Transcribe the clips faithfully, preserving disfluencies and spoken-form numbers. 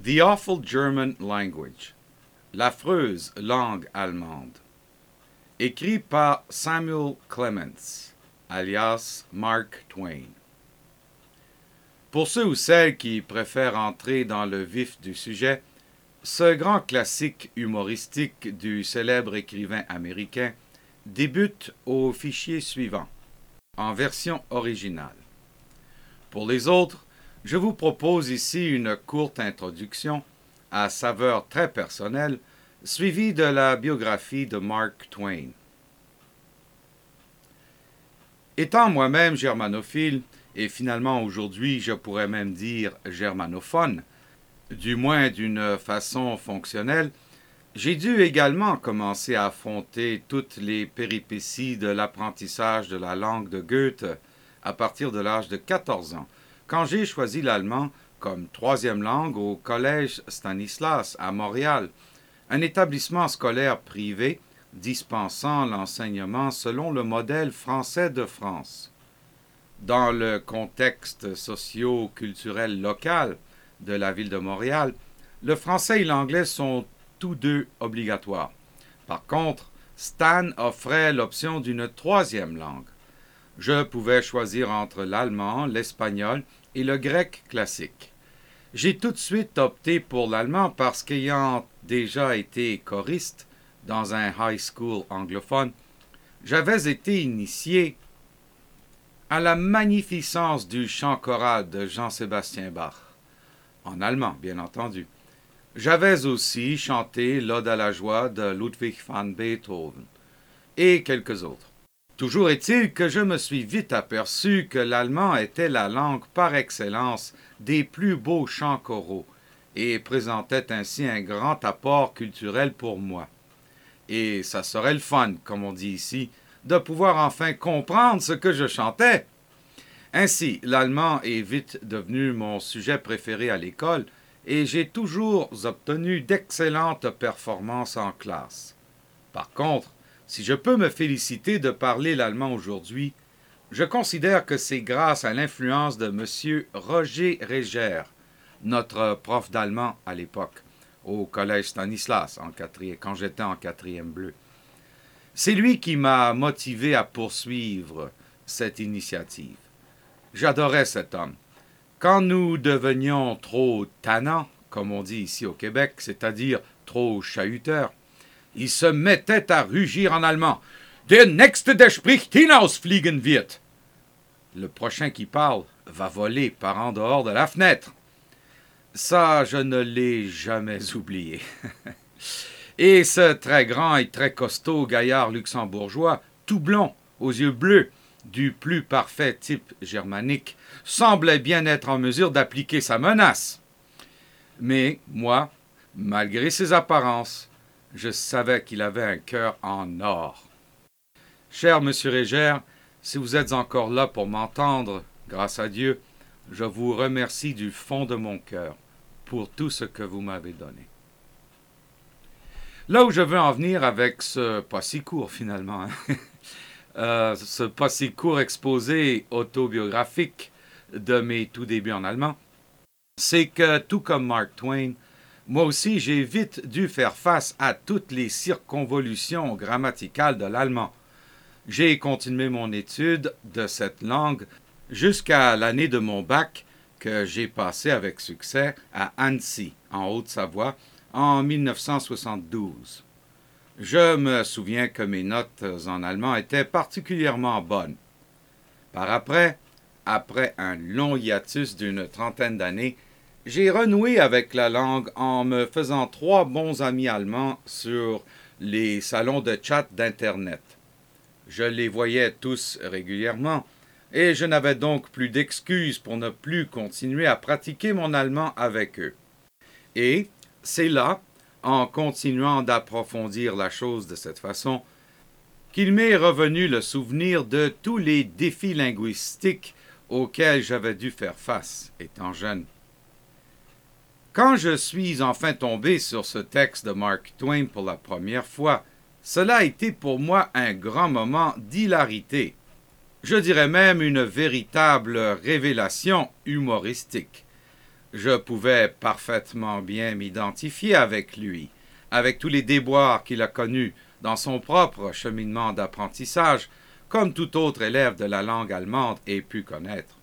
The Awful German Language, l'affreuse langue allemande, écrit par Samuel Clemens, alias Mark Twain. Pour ceux ou celles qui préfèrent entrer dans le vif du sujet, ce grand classique humoristique du célèbre écrivain américain débute au fichier suivant, en version originale. Pour les autres, je vous propose ici une courte introduction à saveur très personnelle, suivie de la biographie de Mark Twain. Étant moi-même germanophile, et finalement aujourd'hui je pourrais même dire germanophone, du moins d'une façon fonctionnelle, j'ai dû également commencer à affronter toutes les péripéties de l'apprentissage de la langue de Goethe à partir de l'âge de quatorze ans, quand j'ai choisi l'allemand comme troisième langue au collège Stanislas à Montréal, un établissement scolaire privé dispensant l'enseignement selon le modèle français de France. Dans le contexte socio-culturel local de la ville de Montréal, le français et l'anglais sont tous deux obligatoires. Par contre, Stan offrait l'option d'une troisième langue. Je pouvais choisir entre l'allemand, l'espagnol et le grec classique. J'ai tout de suite opté pour l'allemand parce qu'ayant déjà été choriste dans un high school anglophone, j'avais été initié à la magnificence du chant choral de Jean-Sébastien Bach, en allemand bien entendu. J'avais aussi chanté l'Ode à la joie de Ludwig van Beethoven et quelques autres. Toujours est-il que je me suis vite aperçu que l'allemand était la langue par excellence des plus beaux chants choraux et présentait ainsi un grand apport culturel pour moi. Et ça serait le fun, comme on dit ici, de pouvoir enfin comprendre ce que je chantais. Ainsi, l'allemand est vite devenu mon sujet préféré à l'école et j'ai toujours obtenu d'excellentes performances en classe. Par contre, si je peux me féliciter de parler l'allemand aujourd'hui, je considère que c'est grâce à l'influence de M. Roger Reger, notre prof d'allemand à l'époque, au collège Stanislas, en quatrième, quand j'étais en quatrième bleu. C'est lui qui m'a motivé à poursuivre cette initiative. J'adorais cet homme. Quand nous devenions trop tannants, comme on dit ici au Québec, c'est-à-dire trop chahuteurs, il se mettait à rugir en allemand. Der Nächste, der spricht, hinausfliegen wird. Le prochain qui parle va voler par en dehors de la fenêtre. Ça, je ne l'ai jamais oublié. Et ce très grand et très costaud gaillard luxembourgeois, tout blond, aux yeux bleus, du plus parfait type germanique, semblait bien être en mesure d'appliquer sa menace. Mais moi, malgré ses apparences, je savais qu'il avait un cœur en or. Cher Monsieur Reger, si vous êtes encore là pour m'entendre, grâce à Dieu, je vous remercie du fond de mon cœur pour tout ce que vous m'avez donné. Là où je veux en venir avec ce pas si court finalement, hein? euh, ce pas si court exposé autobiographique de mes tout débuts en allemand, c'est que tout comme Mark Twain, moi aussi j'ai vite dû faire face à toutes les circonvolutions grammaticales de l'allemand. J'ai continué mon étude de cette langue jusqu'à l'année de mon bac que j'ai passé avec succès à Annecy, en Haute-Savoie, en mille neuf cent soixante-douze. Je me souviens que mes notes en allemand étaient particulièrement bonnes. Par après, après un long hiatus d'une trentaine d'années, j'ai renoué avec la langue en me faisant trois bons amis allemands sur les salons de chat d'Internet. Je les voyais tous régulièrement et je n'avais donc plus d'excuses pour ne plus continuer à pratiquer mon allemand avec eux. Et c'est là, en continuant d'approfondir la chose de cette façon, qu'il m'est revenu le souvenir de tous les défis linguistiques auxquels j'avais dû faire face étant jeune. Quand je suis enfin tombé sur ce texte de Mark Twain pour la première fois, cela a été pour moi un grand moment d'hilarité. Je dirais même une véritable révélation humoristique. Je pouvais parfaitement bien m'identifier avec lui, avec tous les déboires qu'il a connus dans son propre cheminement d'apprentissage, comme tout autre élève de la langue allemande ait pu connaître.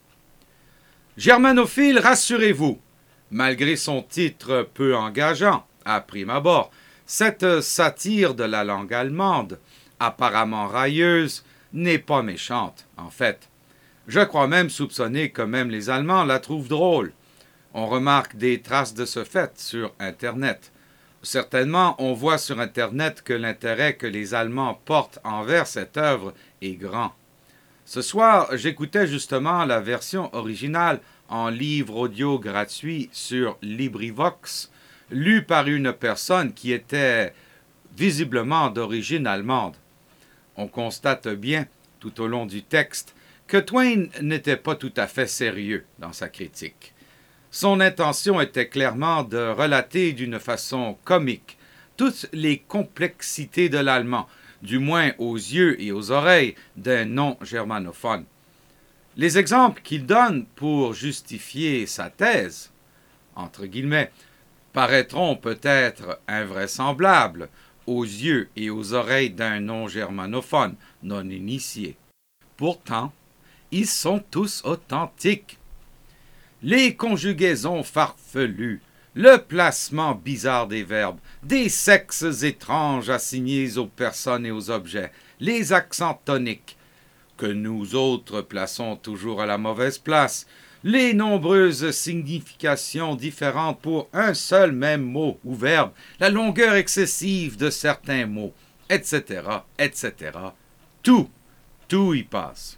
Germanophile, rassurez-vous, malgré son titre peu engageant, à prime abord, cette satire de la langue allemande, apparemment railleuse, n'est pas méchante, en fait. Je crois même soupçonner que même les Allemands la trouvent drôle. On remarque des traces de ce fait sur Internet. Certainement, on voit sur Internet que l'intérêt que les Allemands portent envers cette œuvre est grand. Ce soir, j'écoutais justement la version originale en livre audio gratuit sur LibriVox, lue par une personne qui était visiblement d'origine allemande. On constate bien, tout au long du texte, que Twain n'était pas tout à fait sérieux dans sa critique. Son intention était clairement de relater d'une façon comique toutes les complexités de l'allemand, du moins aux yeux et aux oreilles d'un non-germanophone. Les exemples qu'il donne pour justifier sa thèse, entre guillemets, paraîtront peut-être invraisemblables aux yeux et aux oreilles d'un non-germanophone non initié. Pourtant, ils sont tous authentiques. Les conjugaisons farfelues, le placement bizarre des verbes, des sexes étranges assignés aux personnes et aux objets, les accents toniques, que nous autres plaçons toujours à la mauvaise place, les nombreuses significations différentes pour un seul même mot ou verbe, la longueur excessive de certains mots, et cetera, et cetera. Tout, tout y passe.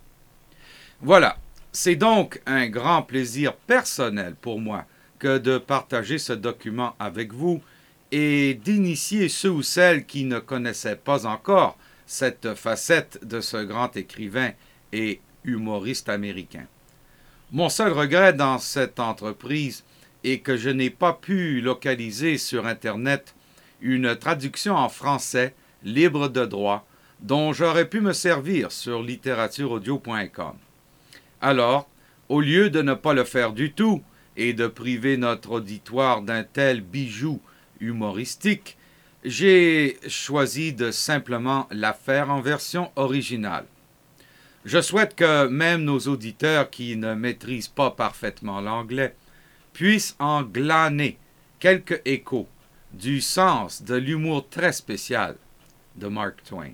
Voilà, c'est donc un grand plaisir personnel pour moi que de partager ce document avec vous et d'initier ceux ou celles qui ne connaissaient pas encore cette facette de ce grand écrivain et humoriste américain. Mon seul regret dans cette entreprise est que je n'ai pas pu localiser sur Internet une traduction en français libre de droit dont j'aurais pu me servir sur littérature audio point com. Alors, au lieu de ne pas le faire du tout et de priver notre auditoire d'un tel bijou humoristique, j'ai choisi de simplement la faire en version originale. Je souhaite que même nos auditeurs qui ne maîtrisent pas parfaitement l'anglais puissent en glaner quelques échos du sens de l'humour très spécial de Mark Twain.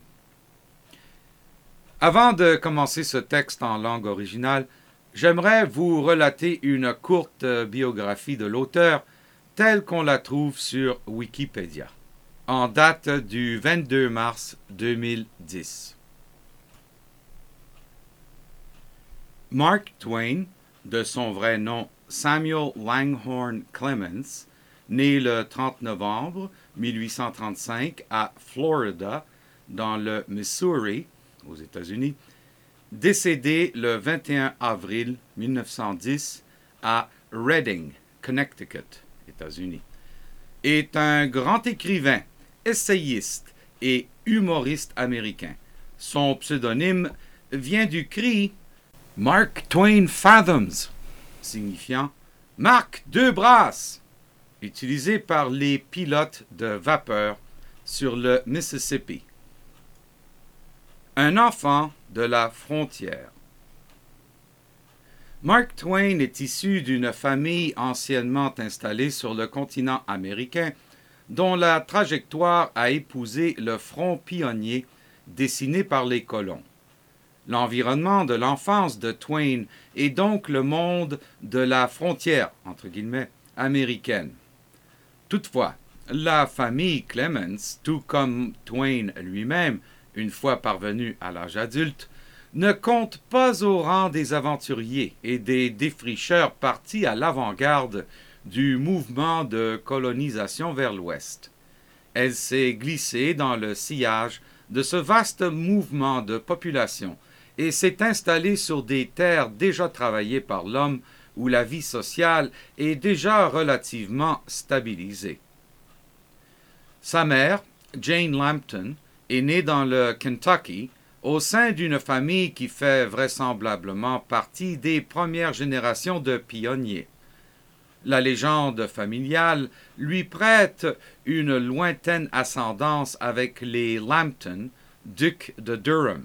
Avant de commencer ce texte en langue originale, j'aimerais vous relater une courte biographie de l'auteur telle qu'on la trouve sur Wikipédia, en date du vingt-deux mars deux mille dix. Mark Twain, de son vrai nom Samuel Langhorne Clemens, né le trente novembre mille huit cent trente-cinq à Florida, dans le Missouri, aux États-Unis, décédé le vingt et un avril mille neuf cent dix à Reading, Connecticut, États-Unis, est un grand écrivain, essayiste et humoriste américain. Son pseudonyme vient du cri « Mark Twain Fathoms », signifiant « Mark deux brasses », utilisé par les pilotes de vapeur sur le Mississippi. Un enfant de la frontière. Mark Twain est issu d'une famille anciennement installée sur le continent américain, dont la trajectoire a épousé le front pionnier dessiné par les colons. L'environnement de l'enfance de Twain est donc le monde de la frontière, entre guillemets, américaine. Toutefois, la famille Clemens, tout comme Twain lui-même, une fois parvenu à l'âge adulte, ne compte pas au rang des aventuriers et des défricheurs partis à l'avant-garde du mouvement de colonisation vers l'Ouest. Elle s'est glissée dans le sillage de ce vaste mouvement de population et s'est installée sur des terres déjà travaillées par l'homme où la vie sociale est déjà relativement stabilisée. Sa mère, Jane Lambton, est née dans le Kentucky au sein d'une famille qui fait vraisemblablement partie des premières générations de pionniers. La légende familiale lui prête une lointaine ascendance avec les Lambton, ducs de Durham.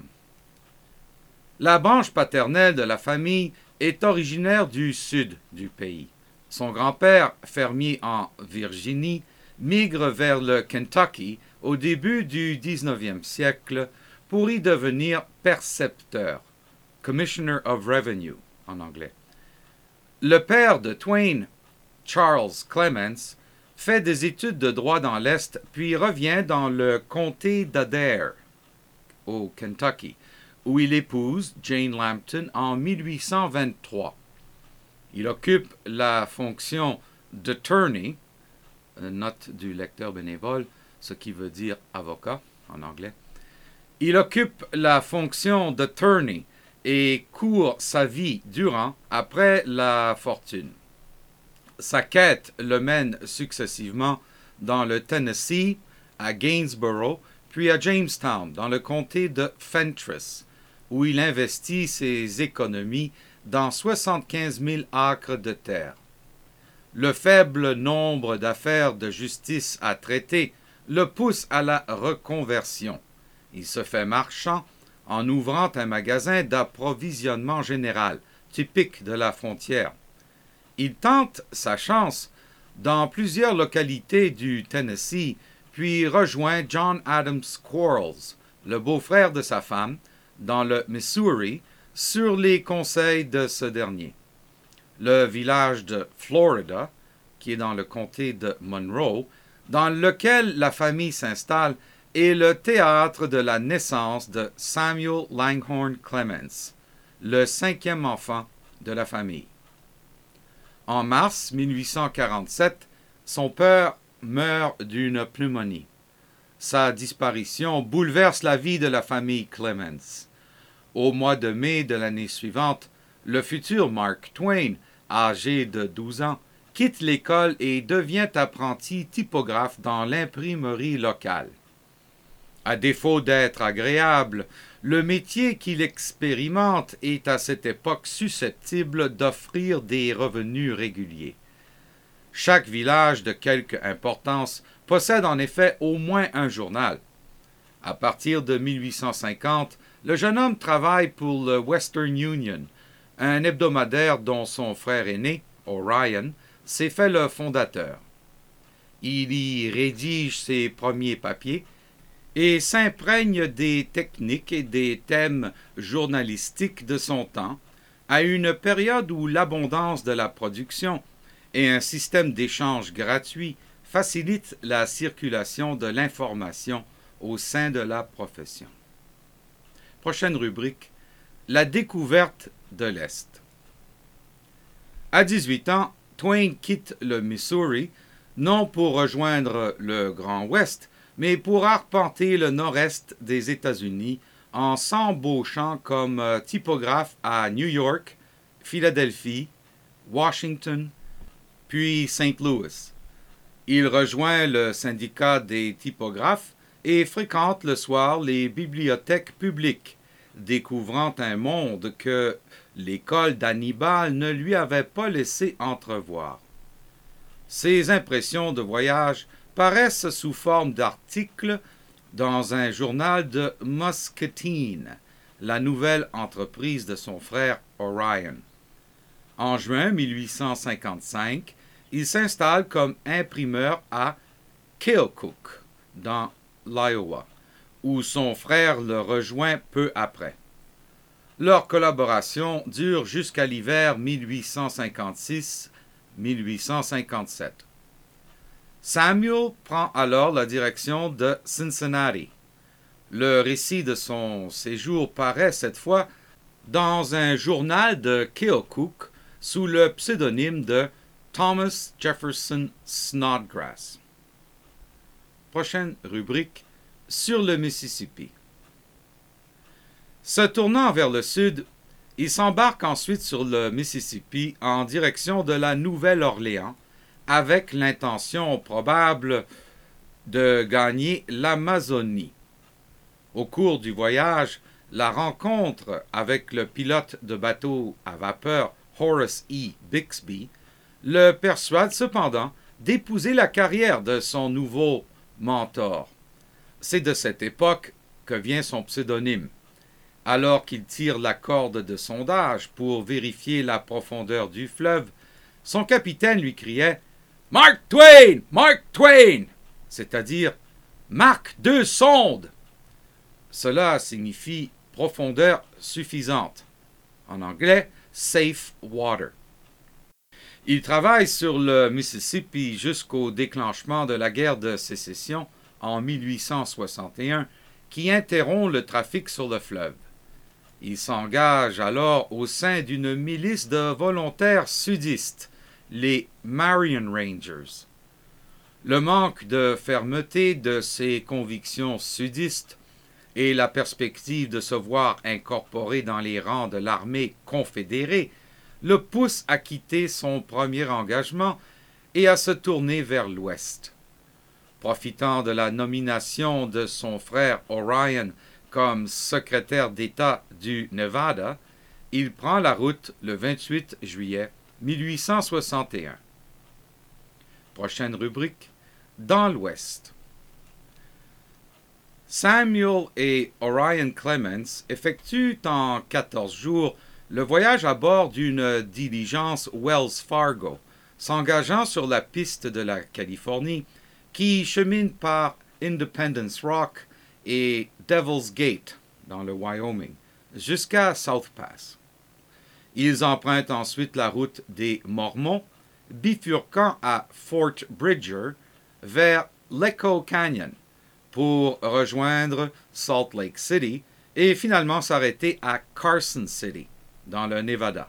La branche paternelle de la famille est originaire du sud du pays. Son grand-père, fermier en Virginie, migre vers le Kentucky au début du dix-neuvième siècle pour y devenir percepteur, Commissioner of Revenue en anglais. Le père de Twain, Charles Clements, fait des études de droit dans l'Est, puis revient dans le comté d'Adair, au Kentucky, où il épouse Jane Lambton en mille huit cent vingt-trois. Il occupe la fonction d'attorney, note du lecteur bénévole, ce qui veut dire avocat en anglais. Il occupe la fonction d'attorney et court sa vie durant après la fortune. Sa quête le mène successivement dans le Tennessee, à Gainsborough, puis à Jamestown, dans le comté de Fentress, où il investit ses économies dans soixante-quinze mille acres de terre. Le faible nombre d'affaires de justice à traiter le pousse à la reconversion. Il se fait marchand en ouvrant un magasin d'approvisionnement général, typique de la frontière. Il tente sa chance dans plusieurs localités du Tennessee, puis rejoint John Adams Quarles, le beau-frère de sa femme, dans le Missouri, sur les conseils de ce dernier. Le village de Florida, qui est dans le comté de Monroe, dans lequel la famille s'installe, est le théâtre de la naissance de Samuel Langhorne Clements, le cinquième enfant de la famille. En mars mille huit cent quarante-sept, son père meurt d'une pneumonie. Sa disparition bouleverse la vie de la famille Clements. Au mois de mai de l'année suivante, le futur Mark Twain, âgé de douze ans, quitte l'école et devient apprenti typographe dans l'imprimerie locale. À défaut d'être agréable, le métier qu'il expérimente est à cette époque susceptible d'offrir des revenus réguliers. Chaque village de quelque importance possède en effet au moins un journal. À partir de mille huit cent cinquante, le jeune homme travaille pour le Western Union, un hebdomadaire dont son frère aîné, Orion, s'est fait le fondateur. Il y rédige ses premiers papiers et s'imprègne des techniques et des thèmes journalistiques de son temps, à une période où l'abondance de la production et un système d'échange gratuit facilitent la circulation de l'information au sein de la profession. Prochaine rubrique, la découverte de l'Est. À dix-huit ans, Twain quitte le Missouri, non pour rejoindre le Grand Ouest, mais pour arpenter le nord-est des États-Unis en s'embauchant comme typographe à New York, Philadelphie, Washington, puis Saint Louis. Il rejoint le syndicat des typographes et fréquente le soir les bibliothèques publiques, découvrant un monde que l'école d'Hannibal ne lui avait pas laissé entrevoir. Ses impressions de voyage paraissent sous forme d'articles dans un journal de Muscatine, la nouvelle entreprise de son frère Orion. En juin mille huit cent cinquante-cinq, il s'installe comme imprimeur à Keokuk, dans l'Iowa, où son frère le rejoint peu après. Leur collaboration dure jusqu'à l'hiver mille huit cent cinquante-six mille huit cent cinquante-sept. Samuel prend alors la direction de Cincinnati. Le récit de son séjour paraît cette fois dans un journal de Keokuk sous le pseudonyme de Thomas Jefferson Snodgrass. Prochaine rubrique, sur le Mississippi. Se tournant vers le sud, il s'embarque ensuite sur le Mississippi en direction de la Nouvelle-Orléans, avec l'intention probable de gagner l'Amazonie. Au cours du voyage, la rencontre avec le pilote de bateau à vapeur Horace E. Bixby le persuade cependant d'épouser la carrière de son nouveau mentor. C'est de cette époque que vient son pseudonyme. Alors qu'il tire la corde de sondage pour vérifier la profondeur du fleuve, son capitaine lui criait « Mark Twain! Mark Twain! » c'est-à-dire « Marque deux sondes !» Cela signifie profondeur suffisante. En anglais, safe water. Il travaille sur le Mississippi jusqu'au déclenchement de la guerre de sécession en mille huit cent soixante et un, qui interrompt le trafic sur le fleuve. Il s'engage alors au sein d'une milice de volontaires sudistes, les Marion Rangers. Le manque de fermeté de ses convictions sudistes et la perspective de se voir incorporé dans les rangs de l'armée confédérée le poussent à quitter son premier engagement et à se tourner vers l'Ouest. Profitant de la nomination de son frère Orion comme secrétaire d'État du Nevada, il prend la route le vingt-huit juillet mille huit cent soixante et un. Prochaine rubrique, dans l'Ouest. Samuel et Orion Clements effectuent en quatorze jours le voyage à bord d'une diligence Wells Fargo, s'engageant sur la piste de la Californie qui chemine par Independence Rock et Devil's Gate dans le Wyoming jusqu'à South Pass. Ils empruntent ensuite la route des Mormons, bifurquant à Fort Bridger vers l'Echo Canyon pour rejoindre Salt Lake City et finalement s'arrêter à Carson City, dans le Nevada.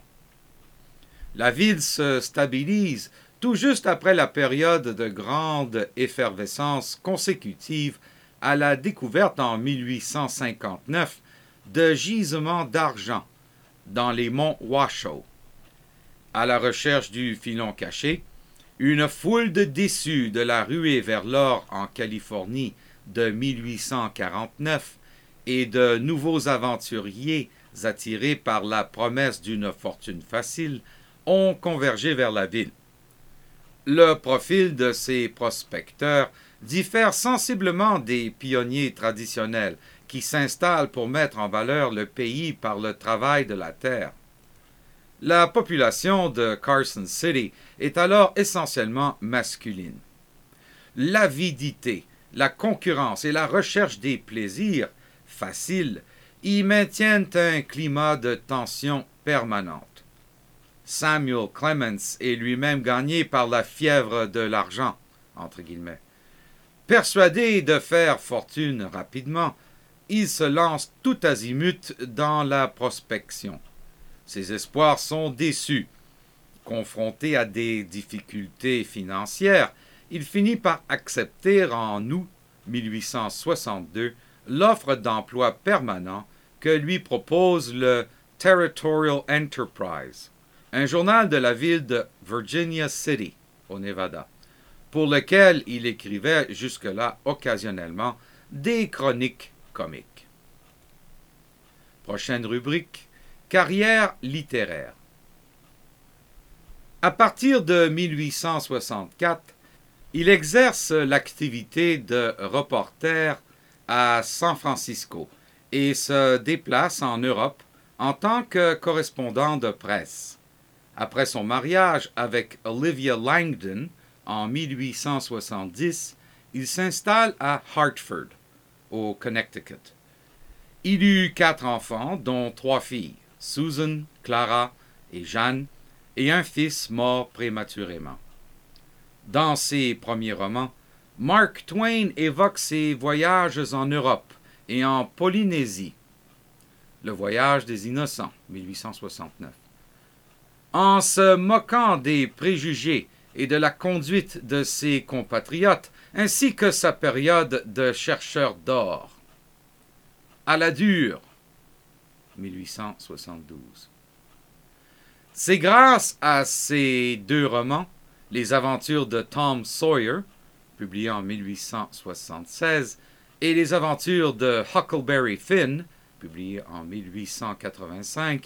La ville se stabilise tout juste après la période de grande effervescence consécutive à la découverte en mille huit cent cinquante-neuf de gisements d'argent dans les monts Washoe. À la recherche du filon caché, une foule de déçus de la ruée vers l'or en Californie de mille huit cent quarante-neuf et de nouveaux aventuriers attirés par la promesse d'une fortune facile ont convergé vers la ville. Le profil de ces prospecteurs diffère sensiblement des pionniers traditionnels qui s'installent pour mettre en valeur le pays par le travail de la terre. La population de Carson City est alors essentiellement masculine. L'avidité, la concurrence et la recherche des plaisirs faciles y maintiennent un climat de tension permanente. Samuel Clements est lui-même gagné par la fièvre de l'argent, entre guillemets. Persuadé de faire fortune rapidement, il se lance tout azimut dans la prospection. Ses espoirs sont déçus. Confronté à des difficultés financières, il finit par accepter en août mille huit cent soixante-deux l'offre d'emploi permanent que lui propose le Territorial Enterprise, un journal de la ville de Virginia City, au Nevada, pour lequel il écrivait jusque-là occasionnellement des chroniques comiques. Prochaine rubrique, carrière littéraire. À partir de mille huit cent soixante-quatre, il exerce l'activité de reporter à San Francisco et se déplace en Europe en tant que correspondant de presse. Après son mariage avec Olivia Langdon en mille huit cent soixante-dix, il s'installe à Hartford, au Connecticut. Il eut quatre enfants, dont trois filles, Susan, Clara et Jeanne, et un fils mort prématurément. Dans ses premiers romans, Mark Twain évoque ses voyages en Europe et en Polynésie. Le voyage des innocents, mille huit cent soixante-neuf. En se moquant des préjugés et de la conduite de ses compatriotes, ainsi que sa période de chercheur d'or. À la dure, mille huit cent soixante-douze. C'est grâce à ces deux romans, Les aventures de Tom Sawyer, publié en mille huit cent soixante-seize, et Les aventures de Huckleberry Finn, publié en mille huit cent quatre-vingt-cinq,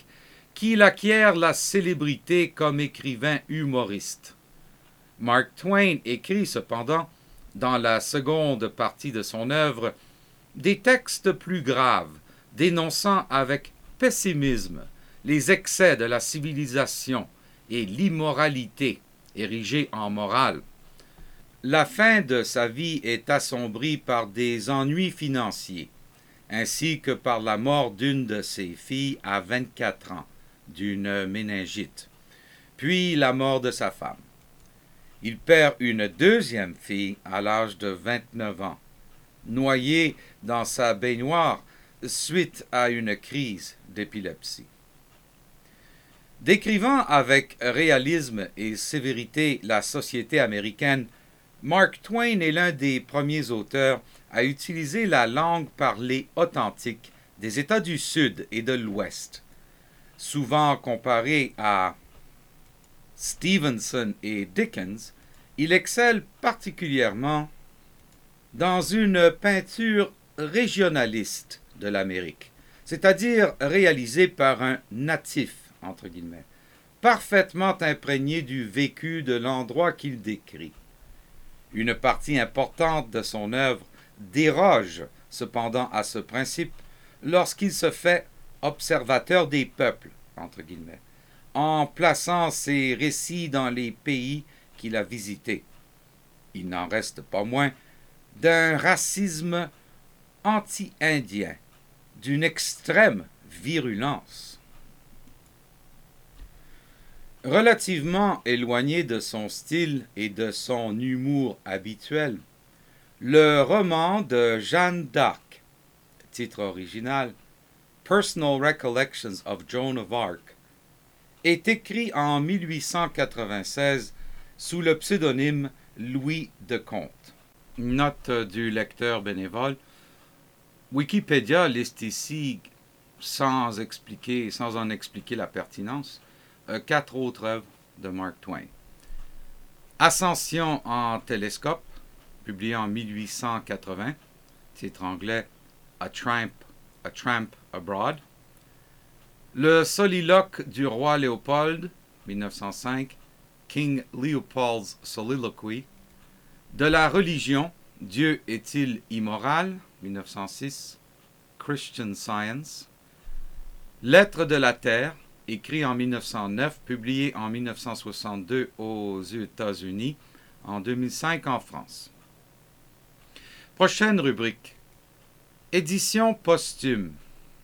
qu'il acquiert la célébrité comme écrivain humoriste. Mark Twain écrit cependant, dans la seconde partie de son œuvre, des textes plus graves, dénonçant avec pessimisme les excès de la civilisation et l'immoralité érigée en morale. La fin de sa vie est assombrie par des ennuis financiers, ainsi que par la mort d'une de ses filles à vingt-quatre ans, d'une méningite, puis la mort de sa femme. Il perd une deuxième fille à l'âge de vingt-neuf ans, noyée dans sa baignoire suite à une crise d'épilepsie. Décrivant avec réalisme et sévérité la société américaine, Mark Twain est l'un des premiers auteurs à utiliser la langue parlée authentique des États du Sud et de l'Ouest. Souvent comparé à Stevenson et Dickens, il excelle particulièrement dans une peinture régionaliste de l'Amérique, c'est-à-dire réalisée par un natif, entre guillemets, parfaitement imprégné du vécu de l'endroit qu'il décrit. Une partie importante de son œuvre déroge cependant à ce principe lorsqu'il se fait observateur des peuples, entre guillemets, en plaçant ses récits dans les pays qu'il a visités. Il n'en reste pas moins d'un racisme anti-indien, d'une extrême virulence. Relativement éloigné de son style et de son humour habituel, le roman de Jeanne d'Arc, titre original Personal Recollections of Joan of Arc, est écrit en mille huit cent quatre-vingt-seize sous le pseudonyme Louis de Comte. Note du lecteur bénévole. Wikipédia liste ici, sans expliquer, sans en expliquer la pertinence, euh, quatre autres œuvres de Mark Twain. Ascension en télescope, publié en mille huit cent quatre-vingts, titre anglais A Tramp, A Tramp Abroad. Le soliloque du roi Léopold, mille neuf cent cinq, King Leopold's Soliloquy. De la religion, Dieu est-il immoral, mille neuf cent six, Christian Science. Lettres de la Terre, écrit en mille neuf cent neuf, publié en mille neuf cent soixante-deux aux États-Unis, en deux mille cinq en France. Prochaine rubrique. Édition posthume.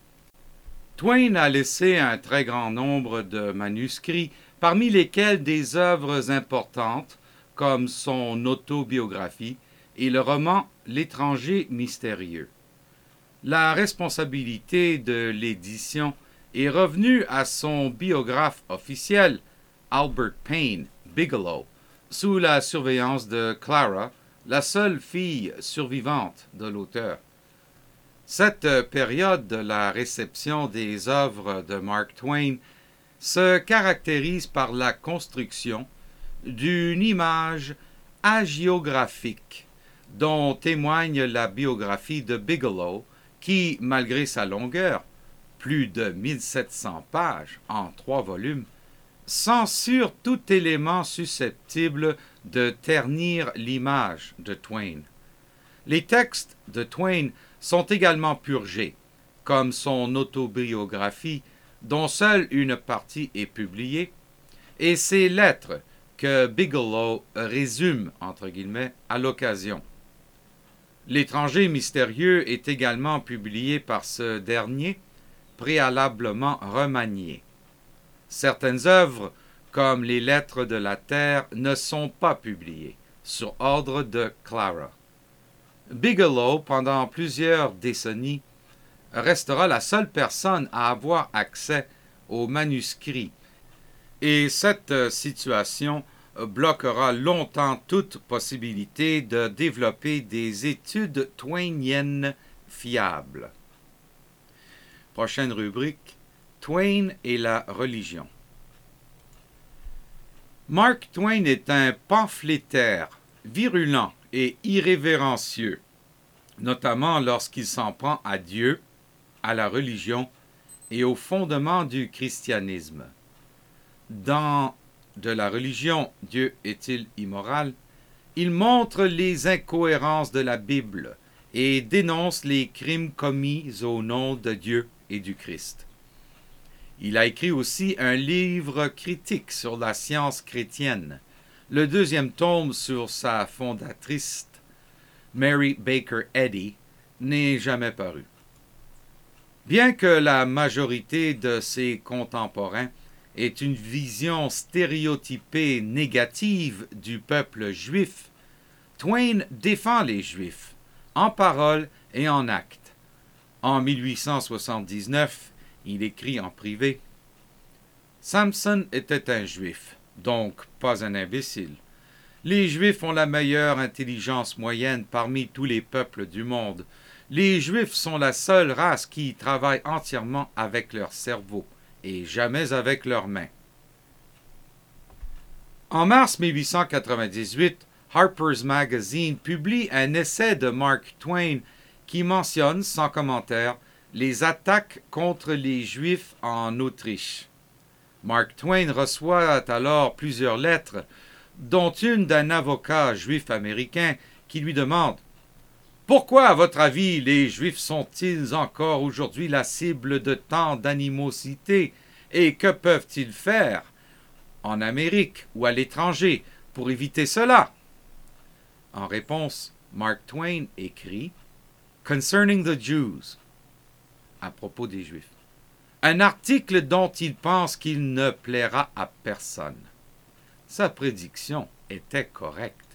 Twain a laissé un très grand nombre de manuscrits, parmi lesquels des œuvres importantes, comme son autobiographie et le roman L'étranger mystérieux. La responsabilité de l'édition est revenue à son biographe officiel, Albert Payne Bigelow, sous la surveillance de Clara, la seule fille survivante de l'auteur. Cette période de la réception des œuvres de Mark Twain se caractérise par la construction d'une image hagiographique dont témoigne la biographie de Bigelow qui, malgré sa longueur, plus de mille sept cents pages en trois volumes, censure tout élément susceptible de ternir l'image de Twain. Les textes de Twain sont également purgés, comme son autobiographie, dont seule une partie est publiée, et ses lettres que Bigelow résume, entre guillemets, à l'occasion. L'étranger mystérieux est également publié par ce dernier, préalablement remanié. Certaines œuvres, comme les Lettres de la Terre, ne sont pas publiées, sur ordre de Clara. Bigelow, pendant plusieurs décennies, restera la seule personne à avoir accès aux manuscrits, et cette situation bloquera longtemps toute possibilité de développer des études twainiennes fiables. Prochaine rubrique, Twain et la religion. Mark Twain est un pamphlétaire, virulent et irrévérencieux, notamment lorsqu'il s'en prend à Dieu, à la religion et aux fondements du christianisme. Dans De la religion, Dieu est-il immoral? Il montre les incohérences de la Bible et dénonce les crimes commis au nom de Dieu et du Christ. Il a écrit aussi un livre critique sur la science chrétienne. Le deuxième tome sur sa fondatrice, Mary Baker Eddy, n'est jamais paru. Bien que la majorité de ses contemporains ait une vision stéréotypée négative du peuple juif, Twain défend les Juifs, en parole et en acte. En mille huit cent soixante-dix-neuf, il écrit en privé « Samson était un Juif, donc pas un imbécile. Les Juifs ont la meilleure intelligence moyenne parmi tous les peuples du monde. Les Juifs sont la seule race qui travaille entièrement avec leur cerveau et jamais avec leurs mains. » En mars mille huit cent quatre-vingt-dix-huit, Harper's Magazine publie un essai de Mark Twain qui mentionne, sans commentaire, les attaques contre les Juifs en Autriche. Mark Twain reçoit alors plusieurs lettres, dont une d'un avocat juif américain qui lui demande « Pourquoi, à votre avis, les Juifs sont-ils encore aujourd'hui la cible de tant d'animosité et que peuvent-ils faire en Amérique ou à l'étranger pour éviter cela ?» En réponse, Mark Twain écrit « Concerning the Jews » à propos des Juifs, un article dont il pense qu'il ne plaira à personne. Sa prédiction était correcte.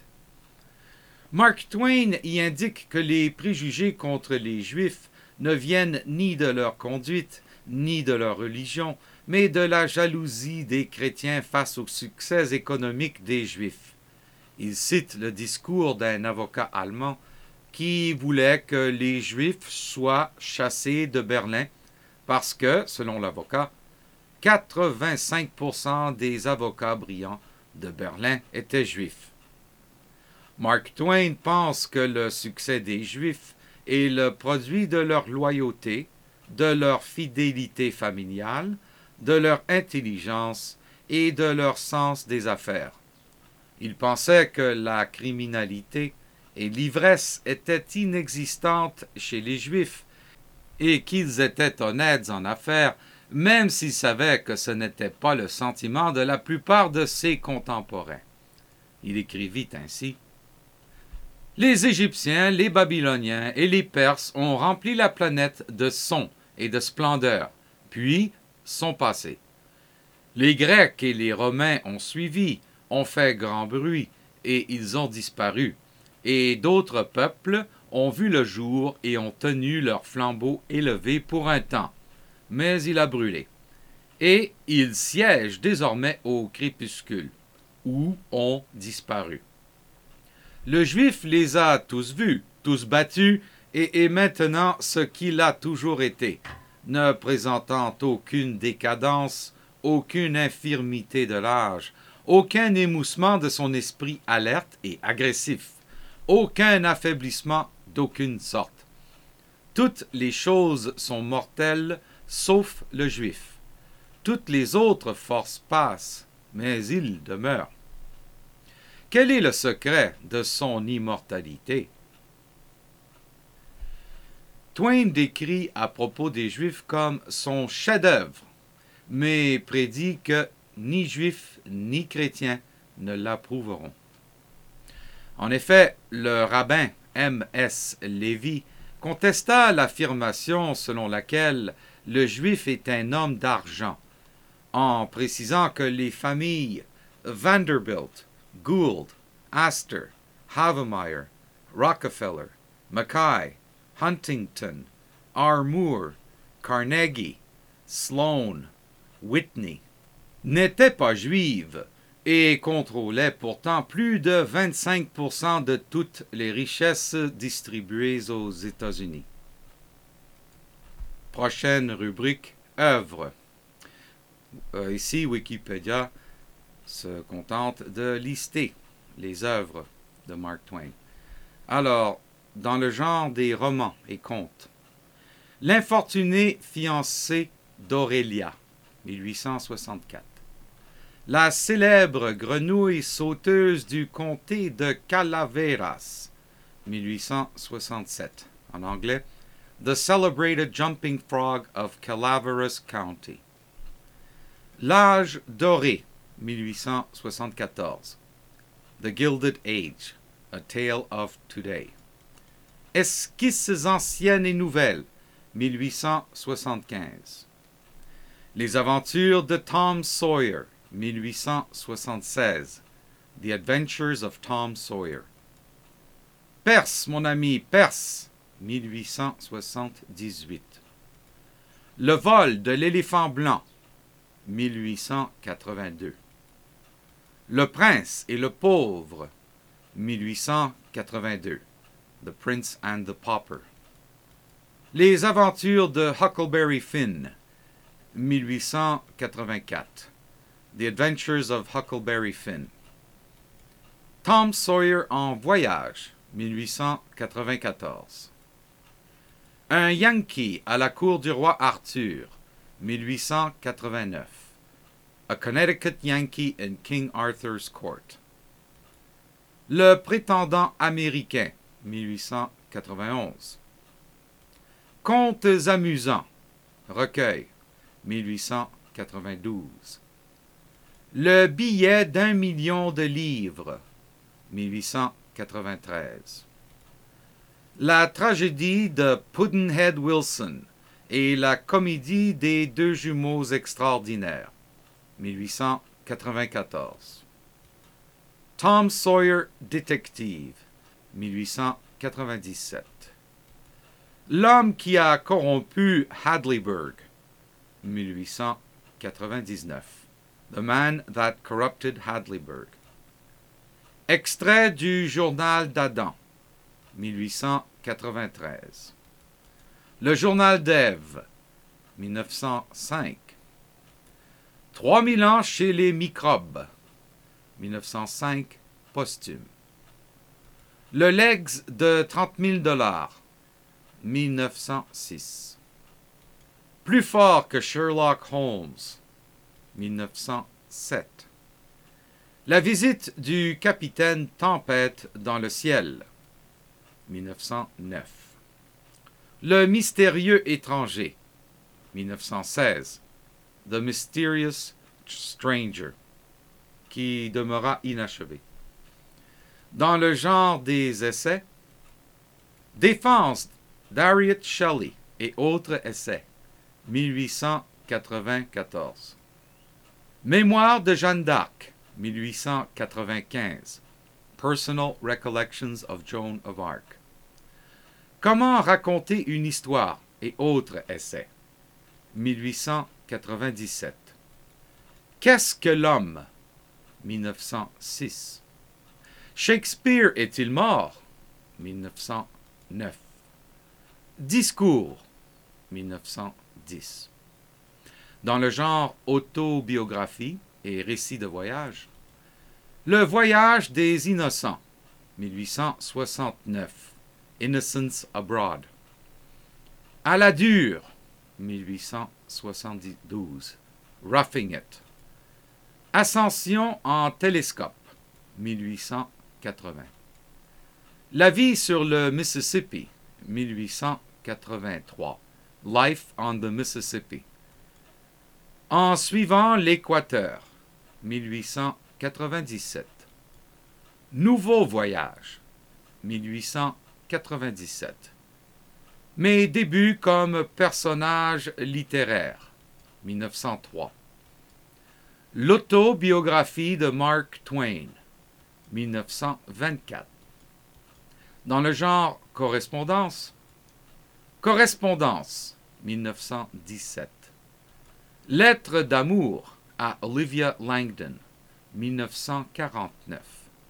Mark Twain y indique que les préjugés contre les Juifs ne viennent ni de leur conduite, ni de leur religion, mais de la jalousie des chrétiens face au succès économique des Juifs. Il cite le discours d'un avocat allemand qui voulait que les Juifs soient chassés de Berlin parce que, selon l'avocat, quatre-vingt-cinq pour cent des avocats brillants de Berlin étaient Juifs. Mark Twain pense que le succès des Juifs est le produit de leur loyauté, de leur fidélité familiale, de leur intelligence et de leur sens des affaires. Il pensait que la criminalité et l'ivresse étaient inexistantes chez les Juifs et qu'ils étaient honnêtes en affaires, même s'il savait que ce n'était pas le sentiment de la plupart de ses contemporains. Il écrivit ainsi « Les Égyptiens, les Babyloniens et les Perses ont rempli la planète de sons et de splendeur, puis sont passés. Les Grecs et les Romains ont suivi, ont fait grand bruit, et ils ont disparu. Et d'autres peuples ont vu le jour et ont tenu leur flambeau élevé pour un temps. Mais il a brûlé. Et ils siègent désormais au crépuscule, ou ont disparu. Le Juif les a tous vus, tous battus, et est maintenant ce qu'il a toujours été, ne présentant aucune décadence, aucune infirmité de l'âge, aucun émoussement de son esprit alerte et agressif, aucun affaiblissement d'aucune sorte. Toutes les choses sont mortelles, sauf le Juif. Toutes les autres forces passent, mais il demeure. Quel est le secret de son immortalité? Twain décrit à propos des Juifs comme son chef-d'œuvre, mais prédit que ni Juifs ni chrétiens ne l'approuveront. En effet, le rabbin M S Lévy contesta l'affirmation selon laquelle le Juif est un homme d'argent, en précisant que les familles Vanderbilt, Gould, Astor, Havemeyer, Rockefeller, Mackay, Huntington, R. Moore, Carnegie, Sloan, Whitney n'étaient pas juives et contrôlaient pourtant plus de vingt-cinq pour cent de toutes les richesses distribuées aux États-Unis. Prochaine rubrique, œuvres. Euh, ici, Wikipédia se contente de lister les œuvres de Mark Twain. Alors, dans le genre des romans et contes, L'infortuné fiancé d'Aurélia, mille huit cent soixante-quatre. La célèbre grenouille sauteuse du comté de Calaveras, mille huit cent soixante-sept. En anglais, The Celebrated Jumping Frog of Calaveras County. L'âge doré, mille huit cent soixante-quatorze. The Gilded Age, A Tale of Today. Esquisses anciennes et nouvelles, mille huit cent soixante-quinze. Les aventures de Tom Sawyer, mille huit cent soixante-seize. The Adventures of Tom Sawyer. Perse, mon ami, Perse, mille huit cent soixante-dix-huit. Le vol de l'éléphant blanc, mille huit cent quatre-vingt-deux. Le prince et le pauvre, mille huit cent quatre-vingt-deux. The Prince and the Pauper. Les aventures de Huckleberry Finn, mille huit cent quatre-vingt-quatre. The Adventures of Huckleberry Finn. Tom Sawyer en voyage, mille huit cent quatre-vingt-quatorze. Un Yankee à la cour du roi Arthur, mille huit cent quatre-vingt-neuf. A Connecticut Yankee in King Arthur's Court. Le prétendant américain, mille huit cent quatre-vingt-onze. Contes amusants, recueil, mille huit cent quatre-vingt-douze. Le billet d'un million de livres, mille huit cent quatre-vingt-treize. La tragédie de Pudd'nhead Wilson et la comédie des deux jumeaux extraordinaires, mille huit cent quatre-vingt-quatorze. Tom Sawyer Détective, mille huit cent quatre-vingt-dix-sept. L'homme qui a corrompu Hadleyburg, mille huit cent quatre-vingt-dix-neuf. The Man That Corrupted Hadleyburg. Extrait du Journal d'Adam, mille huit cent quatre-vingt-treize. Le Journal d'Ève, mille neuf cent cinq. Trois mille ans chez les microbes, mille neuf cent cinq, posthume. Le Legs de trente mille dollars, mille neuf cent six. Plus fort que Sherlock Holmes, mille neuf cent sept. La visite du capitaine Tempête dans le ciel, mille neuf cent neuf. Le mystérieux étranger, mille neuf cent seize. The Mysterious Stranger, qui demeura inachevé. Dans le genre des essais, Défense d'Harriet Shelley et autres essais, mille huit cent quatre-vingt-quatorze. Mémoire de Jeanne d'Arc, mille huit cent quatre-vingt-quinze. Personal Recollections of Joan of Arc. Comment raconter une histoire et autres essais, mille huit cent quatre-vingt-dix-sept. Qu'est-ce que l'homme, mille neuf cent six. Shakespeare est-il mort, mille neuf cent neuf. Discours, mille neuf cent dix. Dans le genre autobiographie et récit de voyage, Le voyage des innocents, mille huit cent soixante-neuf. Innocents Abroad. À la dure, mille huit cent soixante-douze. Roughing It. Ascension en télescope, mille huit cent quatre-vingts. La vie sur le Mississippi, mille huit cent quatre-vingt-trois. Life on the Mississippi. En suivant l'équateur, mille huit cent quatre-vingt-dix-sept. Nouveau voyage, mille huit cent quatre-vingt-dix-sept. Mes débuts comme personnage littéraire, mille neuf cent trois. L'autobiographie de Mark Twain, mille neuf cent vingt-quatre. Dans le genre correspondance, Correspondance, mille neuf cent dix-sept. Lettre d'amour à Olivia Langdon, mille neuf cent quarante-neuf.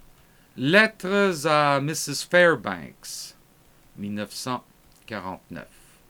Lettres à missus Fairbanks, mille neuf cent quarante-neuf.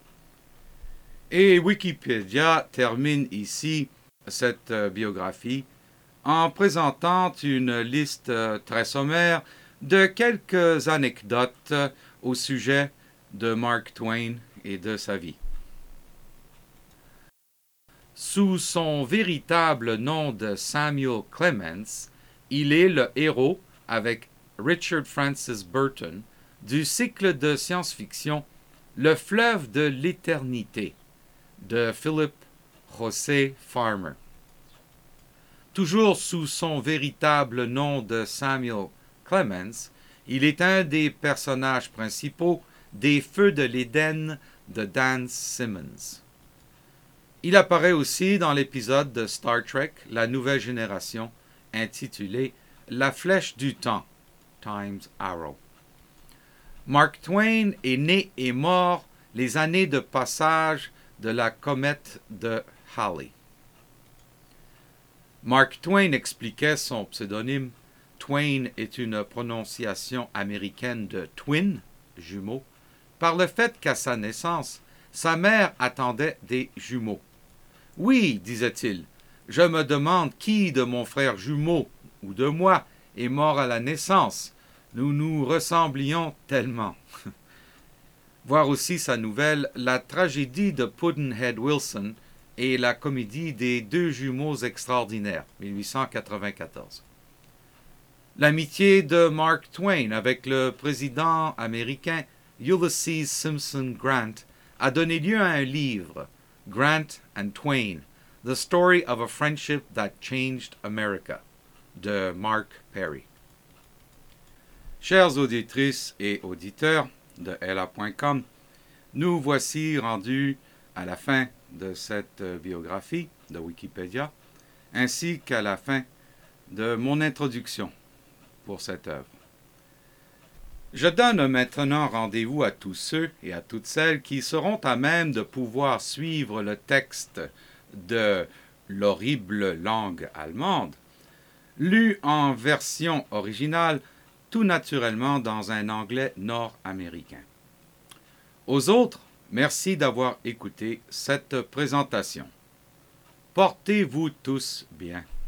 Et Wikipédia termine ici cette euh, biographie en présentant une liste euh, très sommaire de quelques anecdotes euh, au sujet de Mark Twain et de sa vie. Sous son véritable nom de Samuel Clemens, il est le héros, avec Richard Francis Burton, du cycle de science-fiction Le fleuve de l'éternité de Philip José Farmer. Toujours sous son véritable nom de Samuel Clemens, il est un des personnages principaux des Feux de l'Éden de Dan Simmons. Il apparaît aussi dans l'épisode de Star Trek La Nouvelle Génération intitulé La Flèche du Temps, Time's Arrow. Mark Twain est né et mort les années de passage de la comète de Halley. Mark Twain expliquait son pseudonyme. Twain est une prononciation américaine de twin, jumeau, par le fait qu'à sa naissance, sa mère attendait des jumeaux. Oui, disait-il, je me demande qui de mon frère jumeau ou de moi est mort à la naissance. Nous nous ressemblions tellement. Voir aussi sa nouvelle La tragédie de Pudd'nhead Wilson et la comédie des deux jumeaux extraordinaires, dix-huit cent quatre-vingt-quatorze. L'amitié de Mark Twain avec le président américain Ulysses Simpson Grant a donné lieu à un livre, Grant and Twain, The Story of a Friendship That Changed America, de Mark Perry. Chères auditrices et auditeurs de L A point com, nous voici rendus à la fin de cette biographie de Wikipédia, ainsi qu'à la fin de mon introduction pour cette œuvre. Je donne maintenant rendez-vous à tous ceux et à toutes celles qui seront à même de pouvoir suivre le texte de l'horrible langue allemande, lu en version originale, tout naturellement dans un anglais nord-américain. Aux autres, merci d'avoir écouté cette présentation. Portez-vous tous bien.